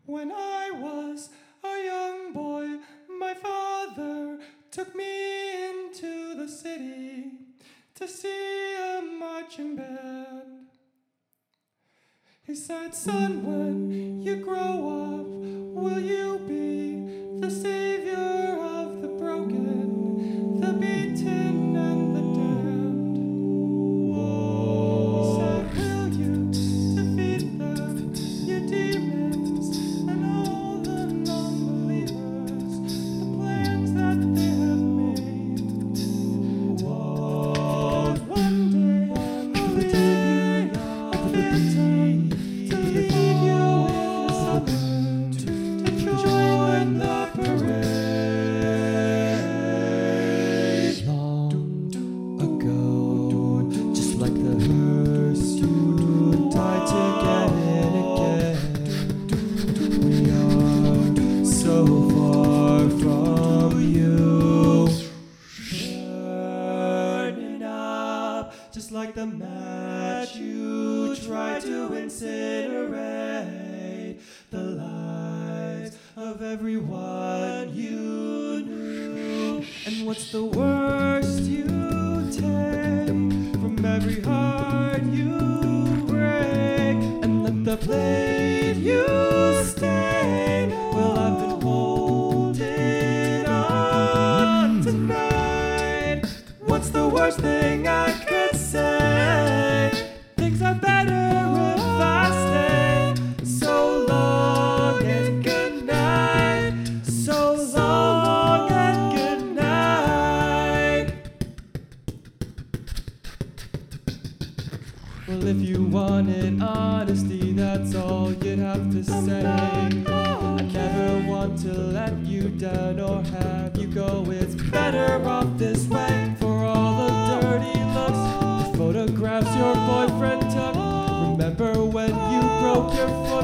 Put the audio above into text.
When I was a young boy, my father took me into the city to see a marching band. He said, "Son, when you grow up, will you be the savior of the broken, the beaten, and the damned?" He said, "Will you defeat them, your demons, and all the non-believers, the plans that they have made? Oh, one day I'll leave you your liberty to leave you in the summer, to join the parade." Long ago, just like the hearse you died to get in again, we are so far from you, burning up just like the match you tried to incinerate the lives of everyone you knew. And what's the worst you take from every heart you break? And let the blade you stain will have been holding on tonight. What's the worst thing I could say? Things are better if I stay. So long and good night. So long and good night. Well, if you wanted honesty, that's all you'd have to say. I never want to let you down or have you go. It's better off this way. For all the dirty looks, the photographs your boyfriend took. Remember when you broke your foot?